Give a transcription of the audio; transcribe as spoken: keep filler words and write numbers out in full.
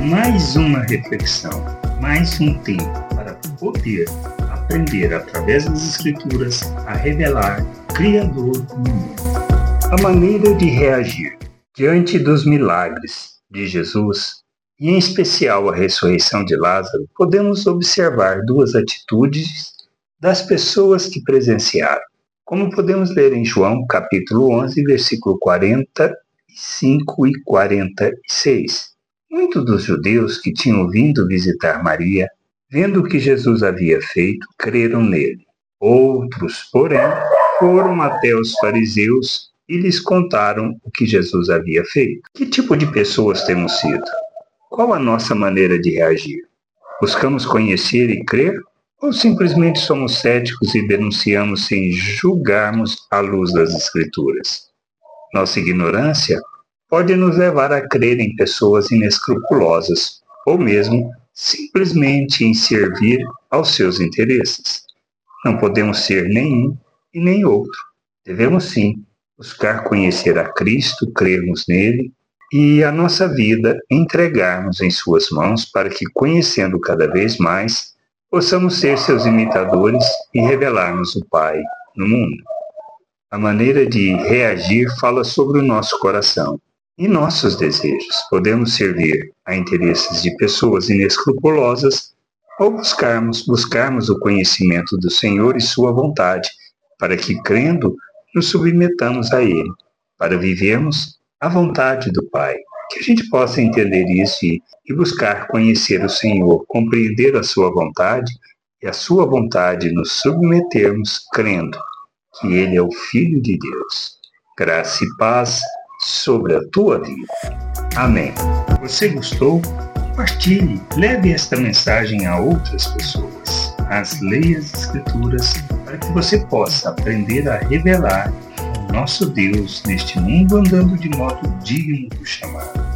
mais uma reflexão, mais um tempo para poder aprender através das Escrituras a revelar o Criador no mundo. A maneira de reagir diante dos milagres de Jesus, e em especial a ressurreição de Lázaro, podemos observar duas atitudes das pessoas que presenciaram. Como podemos ler em João capítulo onze, versículo quarenta e cinco e quarenta e seis. Muitos dos judeus que tinham vindo visitar Maria, vendo o que Jesus havia feito, creram nele. Outros, porém, foram até os fariseus e lhes contaram o que Jesus havia feito. Que tipo de pessoas temos sido? Qual a nossa maneira de reagir? Buscamos conhecer e crer? Ou simplesmente somos céticos e denunciamos sem julgarmos à luz das Escrituras? Nossa ignorância pode nos levar a crer em pessoas inescrupulosas, ou mesmo simplesmente em servir aos seus interesses. Não podemos ser nenhum e nem outro. Devemos sim buscar conhecer a Cristo, crermos nele e a nossa vida entregarmos em suas mãos para que, conhecendo cada vez mais, possamos ser seus imitadores e revelarmos o Pai no mundo. A maneira de reagir fala sobre o nosso coração e nossos desejos. Podemos servir a interesses de pessoas inescrupulosas ou buscarmos, buscarmos o conhecimento do Senhor e sua vontade, para que, crendo, nos submetamos a Ele, para vivermos a vontade do Pai. Que a gente possa entender isso e, e buscar conhecer o Senhor, compreender a sua vontade e a sua vontade nos submetermos, crendo que Ele é o Filho de Deus. Graça e paz sobre a tua vida. Amém. Você gostou? Compartilhe, leve esta mensagem a outras pessoas. As leia as Escrituras para que você possa aprender a revelar o nosso Deus neste mundo andando de modo digno do chamado.